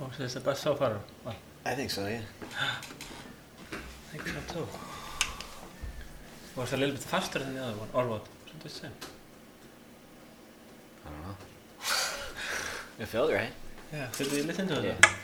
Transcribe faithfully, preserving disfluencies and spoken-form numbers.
Oh, so it's the best so far? Well, I think so, yeah. I think so too. Was a little bit faster than the other one, or what? Something the same. I don't know. It felt right. Yeah. Did you listen to it? Yeah.